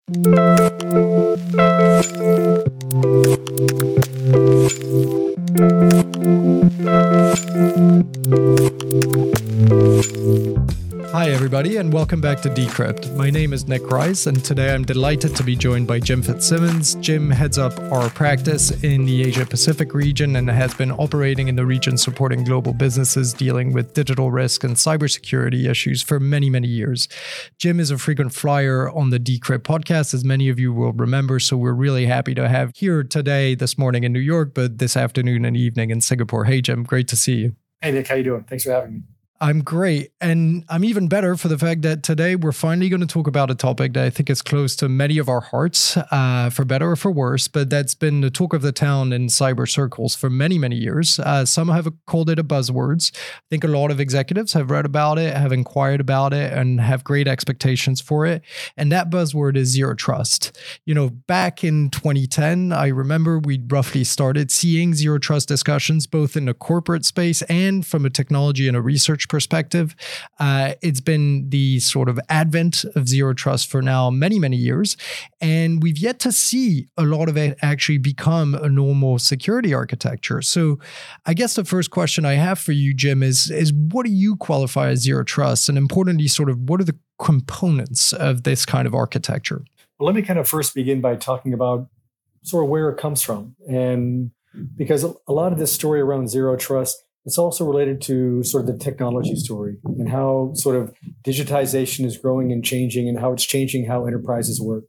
Hi, everybody, and welcome back to Decrypt. My name is Nick Rice, and today I'm delighted to be joined by Jim Fitzsimmons. Jim heads up our practice in the Asia-Pacific region and has been operating in the region supporting global businesses dealing with digital risk and cybersecurity issues for many, many years. Jim is a frequent flyer on the Decrypt podcast, as many of you will remember, so we're really happy to have here today, this morning in New York, but this afternoon and evening in Singapore. Hey, Jim, great to see you. Hey, Nick, how you doing? Thanks for having me. I'm great. And I'm even better for the fact that today we're finally going to talk about a topic that I think is close to many of our hearts, for better or for worse, but that's been the talk of the town in cyber circles for many, many years. Some have called it a buzzword. I think a lot of executives have read about it, have inquired about it, and have great expectations for it. And that buzzword is zero trust. You know, back in 2010, I remember we roughly started seeing zero trust discussions, both in the corporate space and from a technology and a research perspective. It's been the sort of advent of zero trust for now many, many years. And we've yet to see a lot of it actually become a normal security architecture. So I guess the first question I have for you, Jim, is what do you qualify as zero trust? And importantly, sort of what are the components of this kind of architecture? Well, let me kind of first begin by talking about sort of where it comes from. And because a lot of this story around zero trust, it's also related to sort of the technology story and how sort of digitization is growing and changing and how it's changing how enterprises work.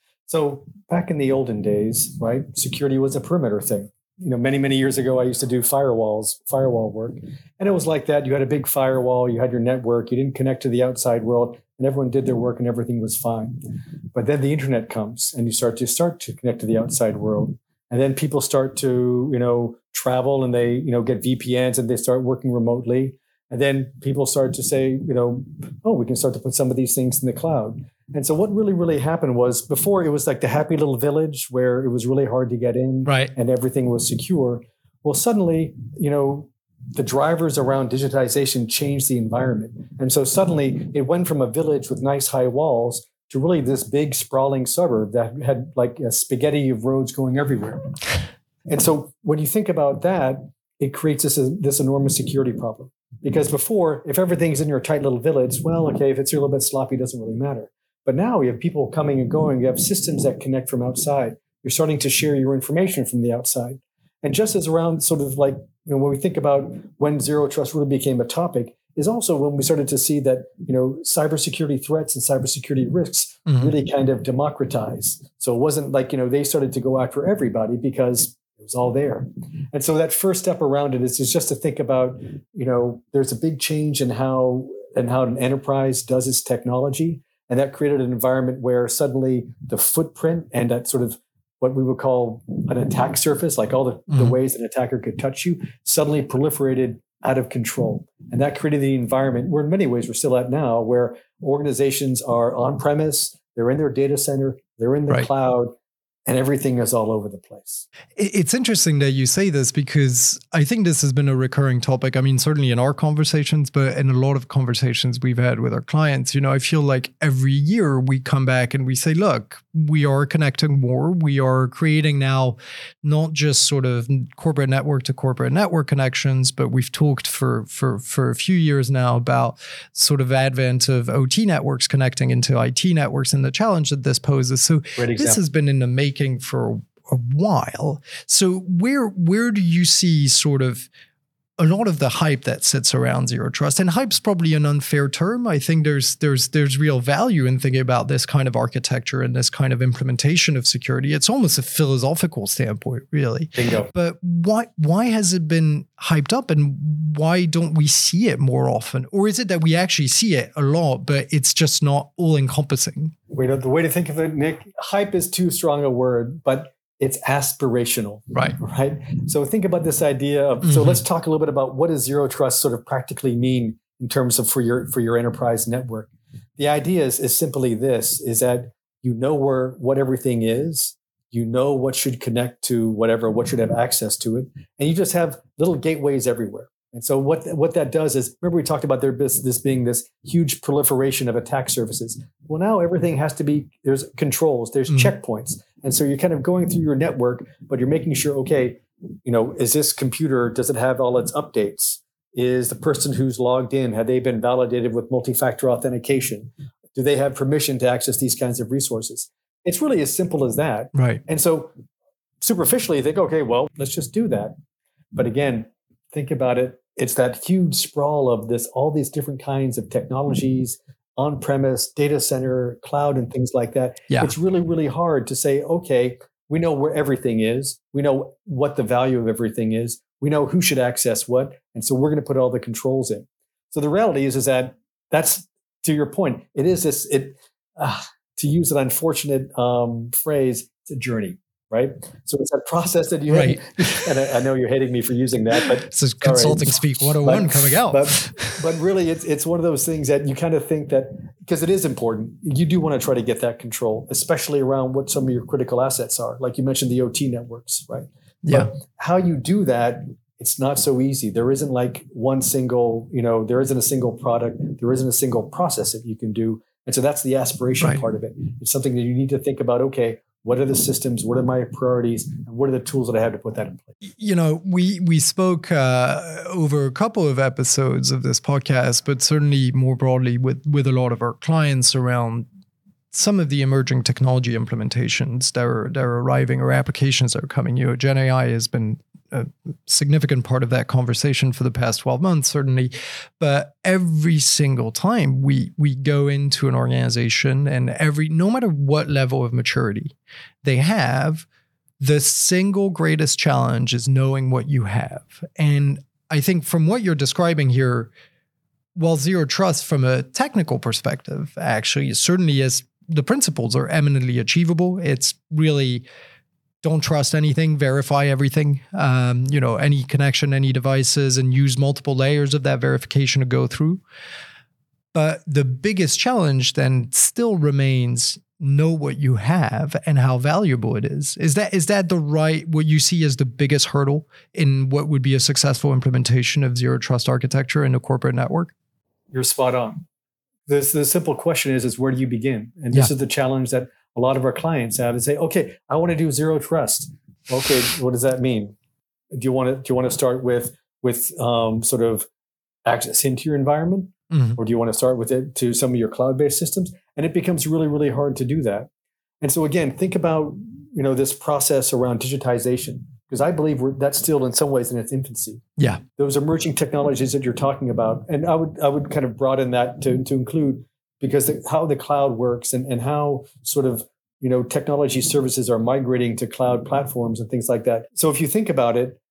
So back in the olden days, right, security was a perimeter thing. You know, many, many years ago, I used to do firewall work. And it was like that. You had a big firewall, you had your network, you didn't connect to the outside world, and everyone did their work and everything was fine. But then the internet comes and you start to connect to the outside world. And then people start to, travel and they, get VPNs and they start working remotely. And then people start to say, we can start to put some of these things in the cloud. And so what really, really happened was before it was like the happy little village where it was really hard to get in, right, and everything was secure. Well, suddenly, the drivers around digitization changed the environment. And so suddenly it went from a village with nice high walls to really this big sprawling suburb that had like a spaghetti of roads going everywhere. And so when you think about that, it creates this enormous security problem. Because before, if everything's in your tight little village, well, okay, if it's a little bit sloppy, it doesn't really matter. But now you have people coming and going. You have systems that connect from outside. You're starting to share your information from the outside. And just as around sort of like, when we think about when zero trust really became a topic, is also when we started to see that, cybersecurity threats and cybersecurity risks really kind of democratized. So it wasn't like, they started to go after everybody because it was all there. And so that first step around it is just to think about, there's a big change in how an enterprise does its technology. And that created an environment where suddenly the footprint and that sort of what we would call an attack surface, like all the ways an attacker could touch you, suddenly proliferated out of control. And that created the environment where in many ways we're still at now, where organizations are on premise, they're in their data center, they're in the cloud, and everything is all over the place. It's interesting that you say this because I think this has been a recurring topic. I mean, certainly in our conversations, but in a lot of conversations we've had with our clients, I feel like every year we come back and we say, look, we are connecting more. We are creating now not just sort of corporate network to corporate network connections, but we've talked for a few years now about sort of advent of OT networks connecting into IT networks and the challenge that this poses. So this has been in the making for a while. So where do you see sort of a lot of the hype that sits around zero trust? And hype's probably an unfair term. I think there's real value in thinking about this kind of architecture and this kind of implementation of security. It's almost a philosophical standpoint, really. Bingo. But why has it been hyped up and why don't we see it more often? Or is it that we actually see it a lot, but it's just not all encompassing? The way to think of it, Nick, hype is too strong a word, but it's aspirational, right? So think about this idea of, so let's talk a little bit about what does zero trust sort of practically mean in terms of for your enterprise network. The idea is simply this, is that you know what everything is, you know what should connect to whatever, what should have access to it, and you just have little gateways everywhere. And so what that does is, remember we talked about this being this huge proliferation of attack surfaces. Well, now everything has to be, there's controls, there's checkpoints. And so you're kind of going through your network, but you're making sure, okay, is this computer, does it have all its updates? Is the person who's logged in, have they been validated with multi-factor authentication? Do they have permission to access these kinds of resources? It's really as simple as that. Right. And so superficially you think, okay, well, let's just do that. But again, think about it. It's that huge sprawl of all these different kinds of technologies, on-premise, data center, cloud, and things like that. Yeah. It's really, really hard to say, okay, we know where everything is. We know what the value of everything is. We know who should access what. And so we're going to put all the controls in. So the reality is that that's, to your point, it is this, to use an unfortunate phrase, it's a journey. Right. So it's that process that you right. And I know you're hating me for using that, but this is Consulting Speak 101 coming out. But really it's one of those things that you kind of think that, because it is important, you do want to try to get that control, especially around what some of your critical assets are. Like you mentioned, the OT networks, right? Yeah. But how you do that, it's not so easy. There isn't like one single, there isn't a single product. There isn't a single process that you can do. And so that's the aspiration right. part of it. It's something that you need to think about, okay, what are the systems? What are my priorities? And what are the tools that I have to put that in place? We spoke over a couple of episodes of this podcast, but certainly more broadly with a lot of our clients around some of the emerging technology implementations that are arriving, or applications that are coming. Gen AI has been a significant part of that conversation for the past 12 months, certainly. But every single time we go into an organization, and no matter what level of maturity they have, the single greatest challenge is knowing what you have. And I think from what you're describing here, while Zero Trust from a technical perspective, actually, certainly is, the principles are eminently achievable. It's really, don't trust anything, verify everything, any connection, any devices, and use multiple layers of that verification to go through. But the biggest challenge then still remains, know what you have and how valuable it is. Is that what you see as the biggest hurdle in what would be a successful implementation of Zero Trust architecture in a corporate network? You're spot on. The simple question is where do you begin? And this is the challenge that a lot of our clients have, and say, okay, I want to do Zero Trust. Okay, what does that mean? Do you want to start with sort of access into your environment, or do you want to start with it to some of your cloud-based systems? And it becomes really, really hard to do that. And so again, think about this process around digitization, because I believe that's still in some ways in its infancy. Yeah, those emerging technologies that you're talking about, and I would kind of broaden that to include, because how the cloud works and how sort of technology services are migrating to cloud platforms and things like that. So if you think about it,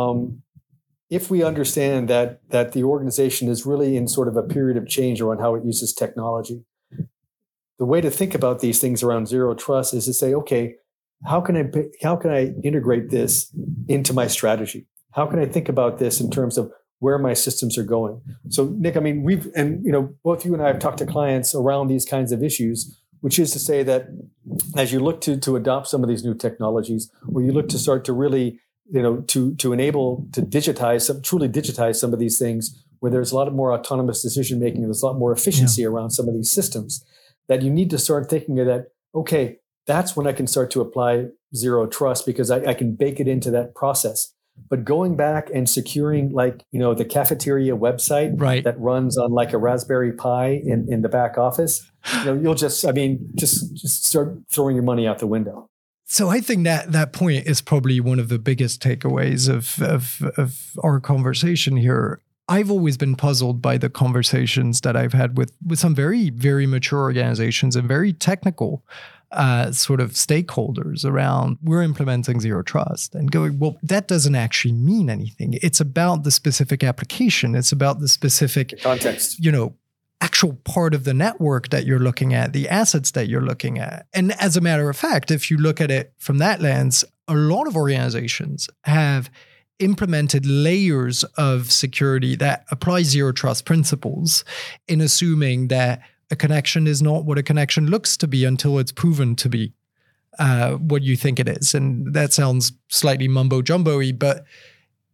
if we understand that the organization is really in sort of a period of change around how it uses technology, the way to think about these things around Zero Trust is to say, okay, how can I integrate this into my strategy? How can I think about this in terms of where my systems are going? So Nick, I mean, both you and I have talked to clients around these kinds of issues, which is to say that as you look to adopt some of these new technologies, or you look to start to really, to enable to truly digitize some of these things, where there's a lot more autonomous decision making, there's a lot more efficiency around some of these systems, that you need to start thinking of that, okay, that's when I can start to apply Zero Trust, because I can bake it into that process. But going back and securing the cafeteria website that runs on like a Raspberry Pi in the back office, you'll just start throwing your money out the window. So I think that point is probably one of the biggest takeaways of our conversation here. I've always been puzzled by the conversations that I've had with some very, very mature organizations and very technical sort of stakeholders around, we're implementing Zero Trust, and going, well, that doesn't actually mean anything. It's about the specific application. It's about the specific context, actual part of the network that you're looking at, the assets that you're looking at. And as a matter of fact, if you look at it from that lens, a lot of organizations have implemented layers of security that apply Zero Trust principles, in assuming that a connection is not what a connection looks to be until it's proven to be what you think it is. And that sounds slightly mumbo-jumbo-y, but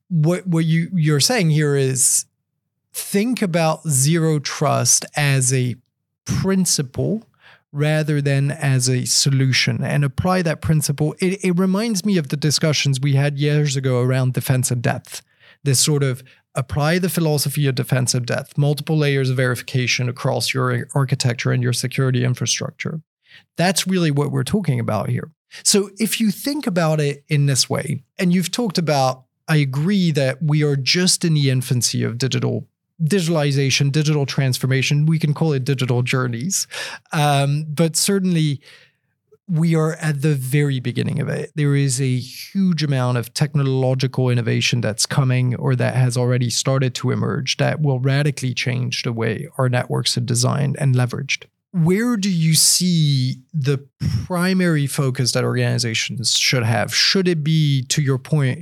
what you're saying here is think about zero trust as a principle rather than as a solution, and apply that principle. It reminds me of the discussions we had years ago around defensive depth. This sort of apply the philosophy of defensive depth, multiple layers of verification across your architecture and your security infrastructure. That's really what we're talking about here. So if you think about it in this way, and you've talked about, I agree that we are just in the infancy of digitalization, digital transformation. We can call it digital journeys. But certainly we are at the very beginning of it. There is a huge amount of technological innovation that's coming or that has already started to emerge that will radically change the way our networks are designed and leveraged. Where do you see the primary focus that organizations should have? Should it be, to your point,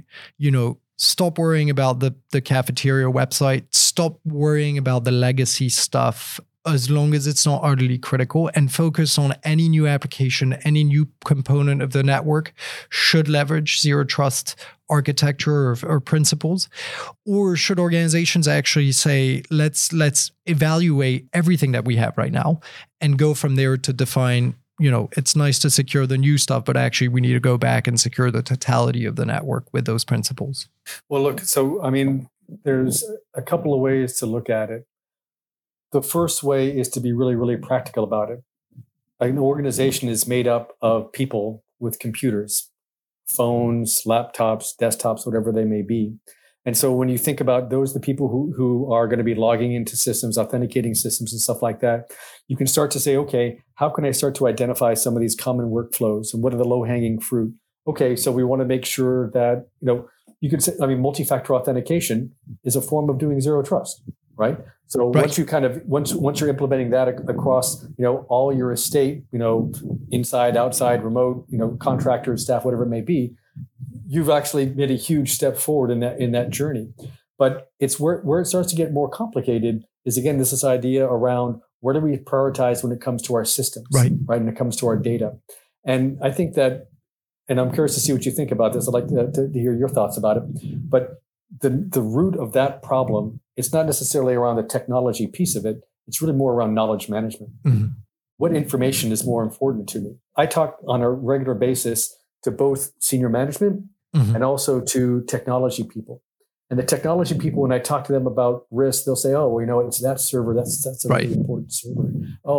stop worrying about the cafeteria website, stop worrying about the legacy stuff as long as it's not utterly critical, and focus on any new application, any new component of the network should leverage zero trust architecture or principles? Or should organizations actually say, let's evaluate everything that we have right now and go from there to define, it's nice to secure the new stuff, but actually we need to go back and secure the totality of the network with those principles? Well, look, so, there's a couple of ways to look at it. The first way is to be really, really practical about it. An organization is made up of people with computers, phones, laptops, desktops, whatever they may be. And so when you think about those, the people who are going to be logging into systems, authenticating systems and stuff like that, you can start to say, okay, how can I start to identify some of these common workflows and what are the low-hanging fruit? Okay, so we want to make sure that, you could say, multi-factor authentication is a form of doing zero trust, right? So right. once you're implementing that across, all your estate, inside, outside, remote, contractors, staff, whatever it may be, you've actually made a huge step forward in that journey. But it's where it starts to get more complicated is, again, this idea around where do we prioritize when it comes to our systems, right? When it comes to our data. And I think that, and I'm curious to see what you think about this. I'd like to hear your thoughts about it. But the root of that problem, it's not necessarily around the technology piece of it. It's really more around knowledge management. Mm-hmm. What information is more important to me? I talk on a regular basis to both senior management mm-hmm. and also to technology people. And the technology people, when I talk to them about risk, they'll say, "Oh, well, it's that server. That's a really important server. Oh,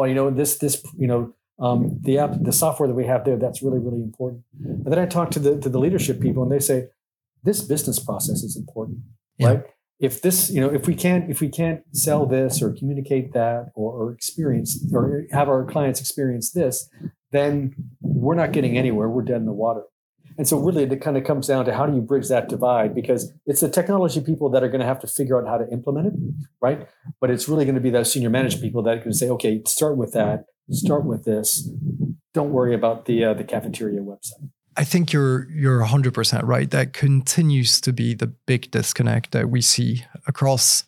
the software that we have there, that's really, really important." And then I talk to the leadership people, and they say, "This business process is important, right? If this, if we can't sell this or communicate that or experience or have our clients experience this, then we're not getting anywhere. We're dead in the water." And so really it kind of comes down to how do you bridge that divide? Because it's the technology people that are going to have to figure out how to implement it, right? But it's really going to be those senior management people that can say, okay, start with that, start with this. Don't worry about the cafeteria website. I think you're 100% right. That continues to be the big disconnect that we see across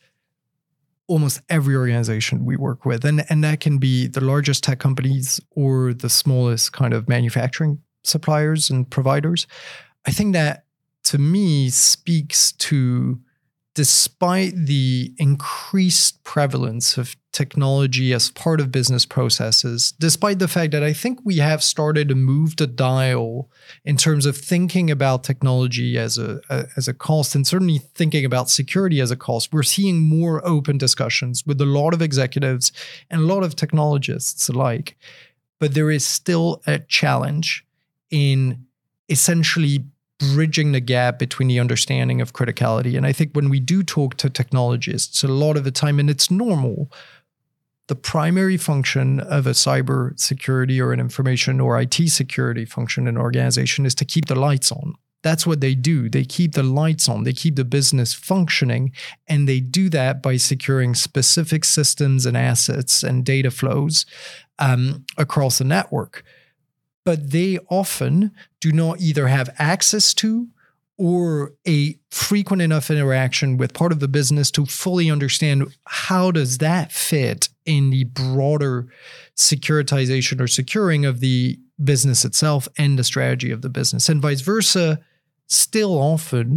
almost every organization we work with. And that can be the largest tech companies or the smallest kind of manufacturing suppliers and providers. I think that, to me, speaks to, despite the increased prevalence of technology as part of business processes, despite the fact that I think we have started to move the dial in terms of thinking about technology as a cost, and certainly thinking about security as a cost, we're seeing more open discussions with a lot of executives and a lot of technologists alike. But there is still a challenge in essentially bridging the gap between the understanding of criticality. And I think when we do talk to technologists, a lot of the time, and it's normal, the primary function of a cyber security or an information or IT security function in an organization is to keep the lights on. That's what they do. They keep the lights on. They keep the business functioning. And they do that by securing specific systems and assets and data flows across the network. But they often do not either have access to or a frequent enough interaction with part of the business to fully understand how does that fit in the broader securitization or securing of the business itself and the strategy of the business. And vice versa, still often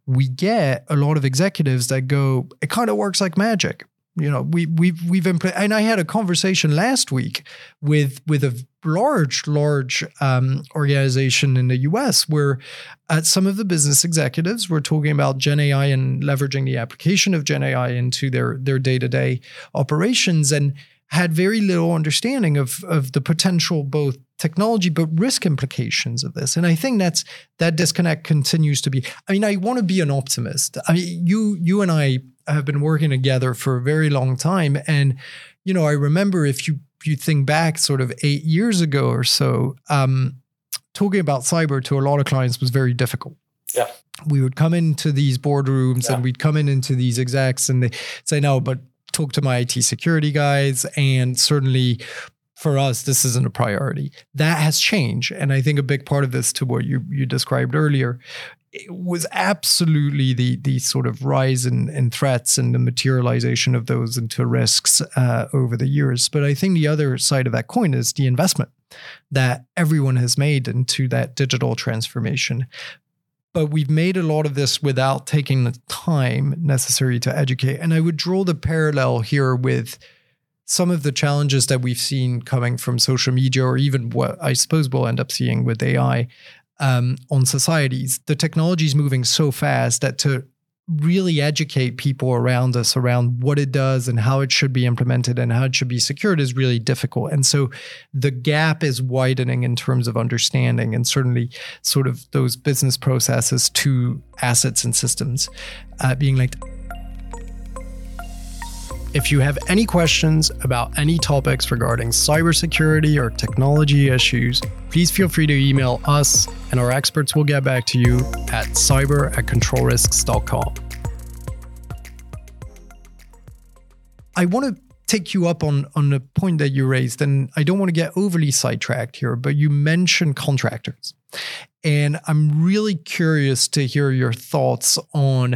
we get a lot of executives that go, it kind of works like magic. We've and I had a conversation last week with a large organization in the US where some of the business executives were talking about Gen AI and leveraging the application of Gen AI into their day-to-day operations, and had very little understanding of the potential both technology but risk implications of this. And I think that disconnect continues to be. I mean, I want to be an optimist. I mean, you and I have been working together for a very long time, and I remember if you think back sort of 8 years ago or so, talking about cyber to a lot of clients was very difficult. Yeah, we would come into these boardrooms and we'd come into these execs, and they say, "No, but talk to my IT security guys." And certainly for us, this isn't a priority. That has changed. And I think a big part of this, to what you described earlier, it was absolutely the sort of rise in threats and the materialization of those into risks over the years. But I think the other side of that coin is the investment that everyone has made into that digital transformation. But we've made a lot of this without taking the time necessary to educate. And I would draw the parallel here with some of the challenges that we've seen coming from social media, or even what I suppose we'll end up seeing with AI on societies. The technology is moving so fast that to really educate people around us around what it does and how it should be implemented and how it should be secured is really difficult. And so the gap is widening in terms of understanding, and certainly sort of those business processes to assets and systems being linked. If you have any questions about any topics regarding cybersecurity or technology issues, please feel free to email us, and our experts will get back to you at cyber@controlrisks.com. I want to take you up on the point that you raised, and I don't want to get overly sidetracked here, but you mentioned contractors. And I'm really curious to hear your thoughts on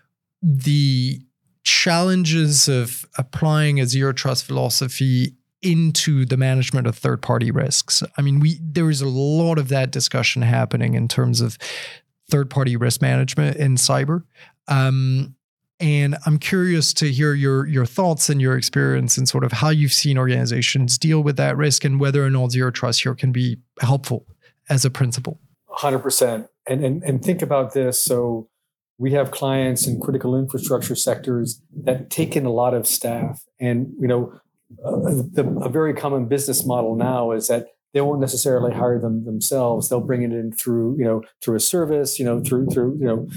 the challenges of applying a zero trust philosophy into the management of third-party risks. I mean, there is a lot of that discussion happening in terms of third-party risk management in cyber. And I'm curious to hear your thoughts and your experience and sort of how you've seen organizations deal with that risk, and whether or not zero trust here can be helpful as a principle. 100%. And think about this. So we have clients in critical infrastructure sectors that take in a lot of staff. And, a very common business model now is that they won't necessarily hire them themselves. They'll bring it in through a service, through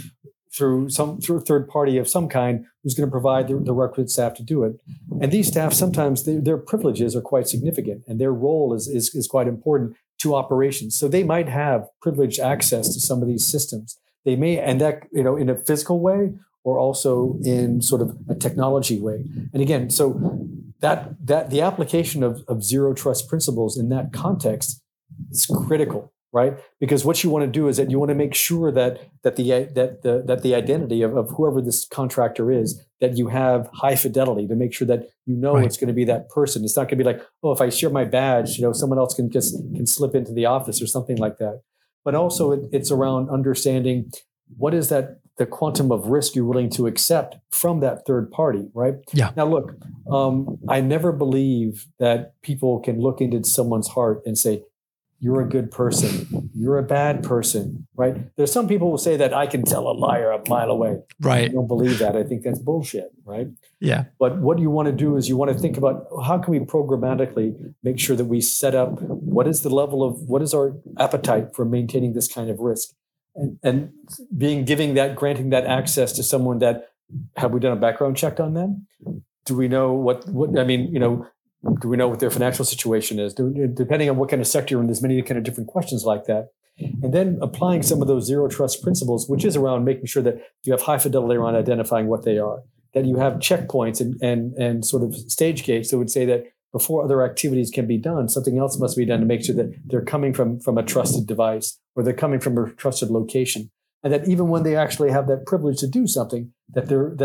a third party of some kind who's going to provide the requisite staff to do it. And these staff, sometimes their privileges are quite significant, and their role is quite important to operations. So they might have privileged access to some of these systems. They may, and that, in a physical way, or also in sort of a technology way. And again, so that the application of zero trust principles in that context is critical, right? Because what you want to do is that you want to make sure that the identity of whoever this contractor is, that you have high fidelity to make sure that right. It's going to be that person. It's not going to be like, oh, if I share my badge, someone else can slip into the office or something like that. But also it's around understanding what is that the quantum of risk you're willing to accept from that third party, right? Yeah. Now, look, I never believe that people can look into someone's heart and say, you're a good person, you're a bad person, right? There's some people who say that I can tell a liar a mile away. Right. I don't believe that. I think that's bullshit, right? Yeah. But what you want to do is you want to think about how can we programmatically make sure that we set up what is our appetite for maintaining this kind of risk, and granting that access to someone that, have we done a background check on them? Do we know do we know what their financial situation is? Depending on what kind of sector you're in, there's many kind of different questions like that. And then applying some of those zero trust principles, which is around making sure that you have high fidelity around identifying what they are, that you have checkpoints and sort of stage gates that would say that before other activities can be done, something else must be done to make sure that they're coming from a trusted device, or they're coming from a trusted location. And that even when they actually have that privilege to do something, that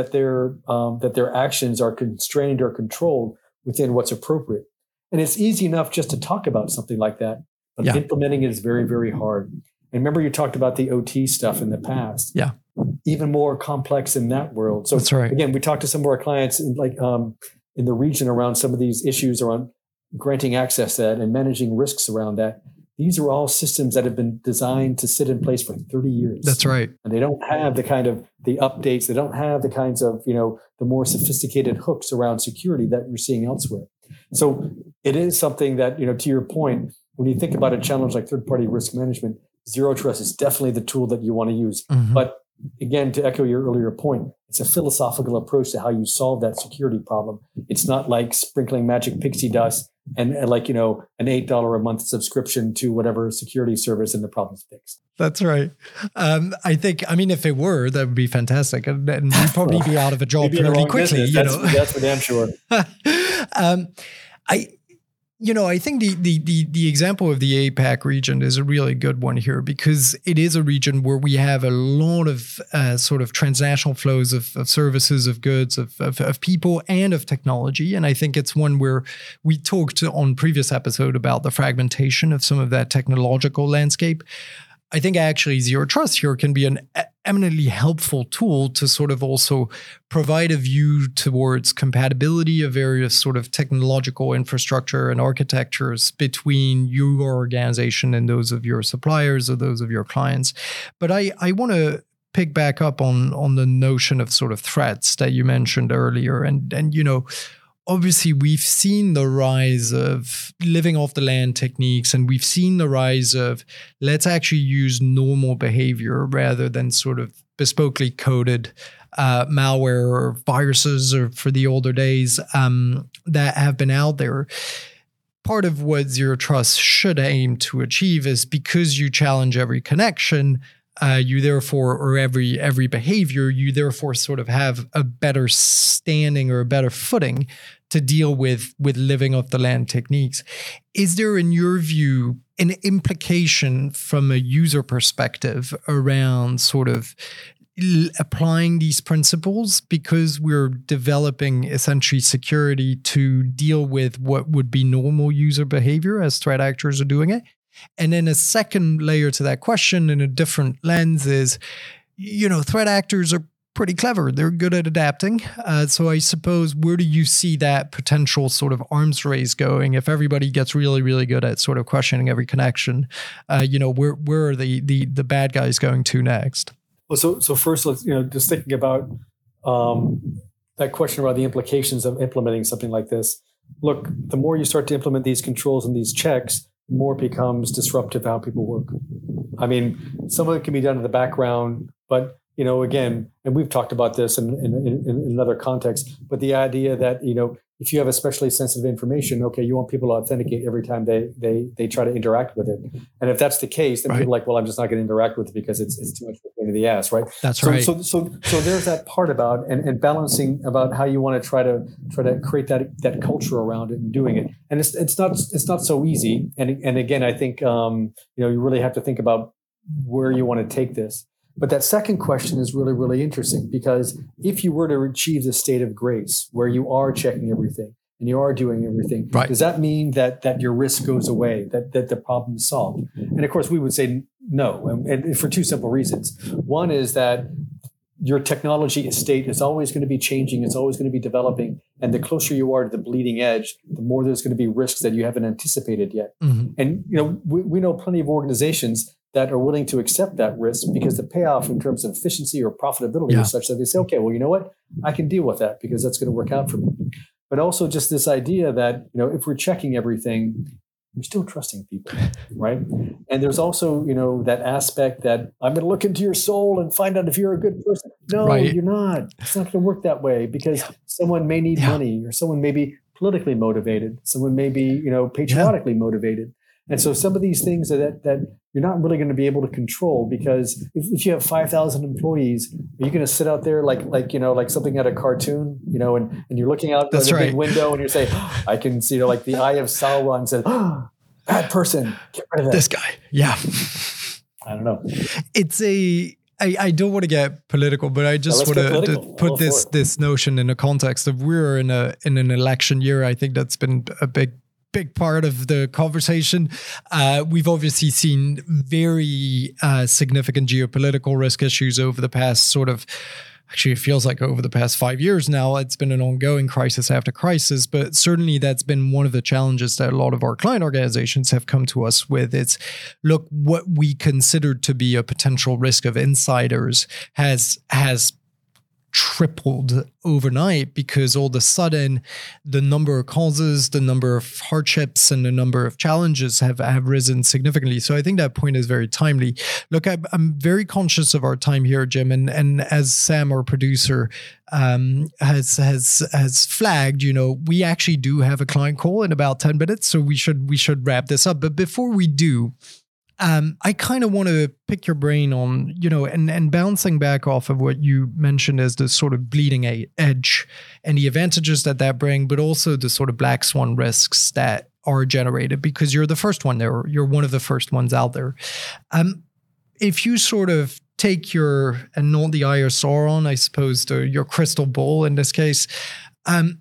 their actions are constrained or controlled within what's appropriate. And it's easy enough just to talk about something like that, but implementing it is very, very hard. And remember, you talked about the OT stuff in the past. Yeah. even more complex in that world. So That's right. Again, we talked to some of our clients in in the region around some of these issues around granting access to that and managing risks around that. These are all systems that have been designed to sit in place for 30 years. That's right. And they don't have the updates. They don't have the kinds of, the more sophisticated hooks around security that we're seeing elsewhere. So it is something that, to your point, when you think about a challenge like third-party risk management, Zero Trust is definitely the tool that you want to use. Mm-hmm. But again, to echo your earlier point, it's a philosophical approach to how you solve that security problem. It's not like sprinkling magic pixie dust and like, an $8 a month subscription to whatever security service and the problem's fixed. That's right. If it were, that would be fantastic. And we'd probably be out of a job pretty quickly. That's for damn sure. I think the example of the APAC region is a really good one here, because it is a region where we have a lot of sort of transnational flows of services, of goods, of people, and of technology. And I think it's one where we talked on previous episode about the fragmentation of some of that technological landscape. I think actually Zero Trust here can be an eminently helpful tool to sort of also provide a view towards compatibility of various sort of technological infrastructure and architectures between your organization and those of your suppliers or those of your clients. But I want to pick back up on the notion of sort of threats that you mentioned earlier. And obviously, we've seen the rise of living off the land techniques, and we've seen the rise of let's actually use normal behavior rather than sort of bespokely coded malware or viruses, or for the older days that have been out there. Part of what Zero Trust should aim to achieve is, because you challenge every connection, you therefore, or every behavior, you therefore sort of have a better standing or a better footing to deal with living off the land techniques. Is there, in your view, an implication from a user perspective around sort of applying these principles, because we're developing essentially security to deal with what would be normal user behavior as threat actors are doing it? And then a second layer to that question in a different lens is, threat actors are pretty clever. They're good at adapting. So I suppose, where do you see that potential sort of arms race going if everybody gets really, really good at sort of questioning every connection? Where are the bad guys going to next? Well, so first, let's, just thinking about that question about the implications of implementing something like this. Look, the more you start to implement these controls and these checks, the more it becomes disruptive how people work. I mean, some of it can be done in the background, but again, and we've talked about this in another context, but the idea that, if you have especially sensitive information, okay, you want people to authenticate every time they try to interact with it. And if that's the case, then right. people are like, well, I'm just not going to interact with it because it's too much of a pain in the ass, right? That's right. So there's that part about and balancing about how you want to try to create that culture around it and doing it. And it's not so easy. And again, I think you really have to think about where you want to take this. But that second question is really, really interesting, because if you were to achieve this state of grace where you are checking everything and you are doing everything, right. Does that mean that your risk goes away, that the problem is solved? And of course, we would say no, and for two simple reasons. One is that your technology estate is always going to be changing. It's always going to be developing. And the closer you are to the bleeding edge, the more there's going to be risks that you haven't anticipated yet. Mm-hmm. And we know plenty of organizations that are willing to accept that risk because the payoff in terms of efficiency or profitability is such that they say, okay, well, you know what? I can deal with that because that's going to work out for me. But also just this idea that, if we're checking everything, you're still trusting people, right? And there's also, that aspect that I'm going to look into your soul and find out if you're a good person. No, right. You're not. It's not going to work that way because someone may need money, or someone may be politically motivated. Someone may be, patriotically motivated. And so some of these things that you're not really going to be able to control, because if you have 5,000 employees, are you going to sit out there like something out of a cartoon, and you're looking out the big window and you're saying, I can see, like the eye of Sauron says, bad person, get rid of that. This guy. Yeah. I don't know. It's I don't want to get political, but I just want to put this notion in a context of we're in an election year. I think that's been a big big part of the conversation. We've obviously seen very significant geopolitical risk issues over the past actually, it feels like over the past 5 years now. It's been an ongoing crisis after crisis, but certainly that's been one of the challenges that a lot of our client organizations have come to us with. It's, look, what we considered to be a potential risk of insiders has tripled overnight, because all of a sudden the number of causes, the number of hardships, and the number of challenges have risen significantly. So I think that point is very timely. Look, I'm very conscious of our time here, Jim, and as Sam, our producer, has flagged, we actually do have a client call in about 10 minutes, so we should wrap this up. But before we do, I kind of want to pick your brain on, and bouncing back off of what you mentioned as the sort of bleeding edge and the advantages that bring, but also the sort of black swan risks that are generated, because you're the first one there. You're one of the first ones out there. If you sort of take and not the eye of Sauron, I suppose, your crystal ball in this case, do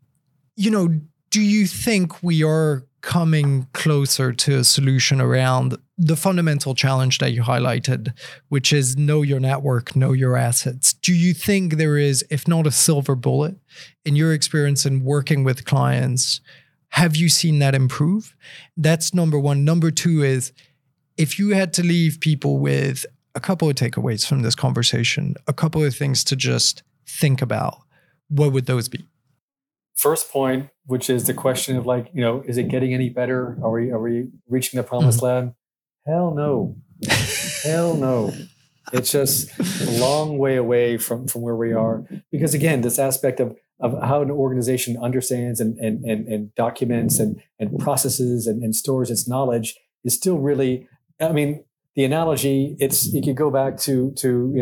you think we are coming closer to a solution around the fundamental challenge that you highlighted, which is know your network, know your assets? Do you think there is, if not a silver bullet, in your experience in working with clients, have you seen that improve? That's number one. Number two is, if you had to leave people with a couple of takeaways from this conversation, a couple of things to just think about, what would those be? First point, which is the question of is it getting any better? Are we reaching the promised land? Hell no. Hell no. It's just a long way away from where we are. Because again, this aspect of how an organization understands and documents and processes and stores its knowledge is still really, the analogy, you could go back to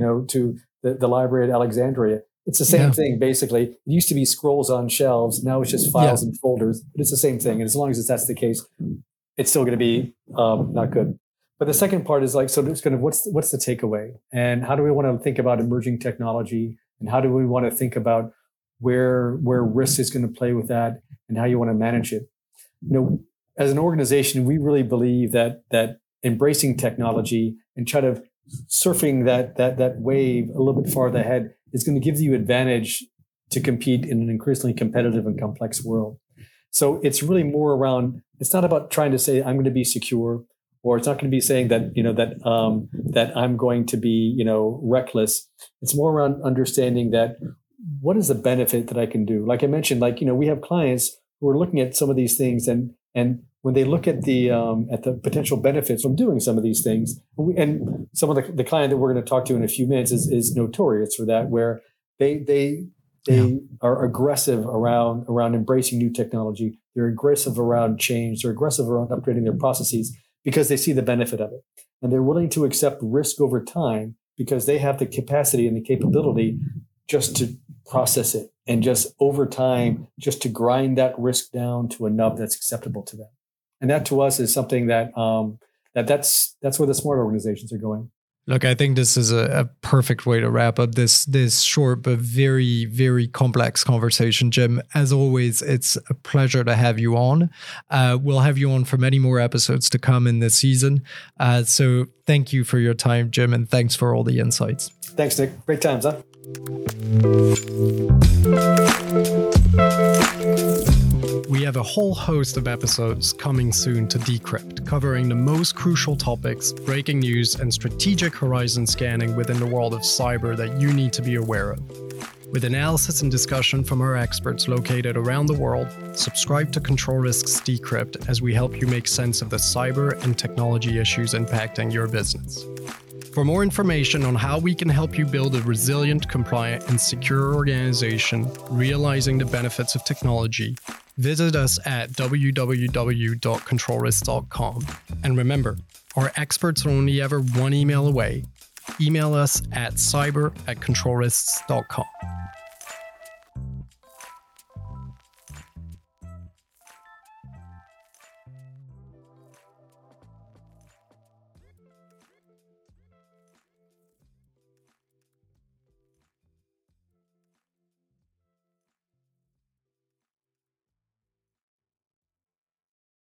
the library at Alexandria. It's the same thing, basically. It used to be scrolls on shelves. Now it's just files and folders. But it's the same thing. And as long as that's the case, it's still going to be not good. But the second part is what's the takeaway? And how do we want to think about emerging technology? And how do we want to think about where risk is going to play with that and how you want to manage it? As an organization, we really believe that embracing technology and try to surfing that wave a little bit farther ahead is going to give you advantage to compete in an increasingly competitive and complex world. So it's really more around, it's not about trying to say I'm going to be secure, or it's not going to be saying that, that I'm going to be, reckless. It's more around understanding that what is the benefit that I can do? Like I mentioned, we have clients who are looking at some of these things, and when they look at the potential benefits from doing some of these things, and some of the client that we're going to talk to in a few minutes is notorious for that, where they are aggressive around embracing new technology. They're aggressive around change. They're aggressive around upgrading their processes because they see the benefit of it, and they're willing to accept risk over time because they have the capacity and the capability just to process it, and just over time, just to grind that risk down to a nub that's acceptable to them. And that to us is something that's where the smart organizations are going. Look, I think this is a perfect way to wrap up this short but very, very complex conversation. Jim, as always, it's a pleasure to have you on. We'll have you on for many more episodes to come in this season. So thank you for your time, Jim, and thanks for all the insights. Thanks, Nick. Great times, huh? We have a whole host of episodes coming soon to Decrypt, covering the most crucial topics, breaking news, and strategic horizon scanning within the world of cyber that you need to be aware of. With analysis and discussion from our experts located around the world, subscribe to Control Risks Decrypt as we help you make sense of the cyber and technology issues impacting your business. For more information on how we can help you build a resilient, compliant, and secure organization, realizing the benefits of technology, visit us at www.controlrisk.com. And remember, our experts are only ever one email away. Email us at cyber@controlrisks.com.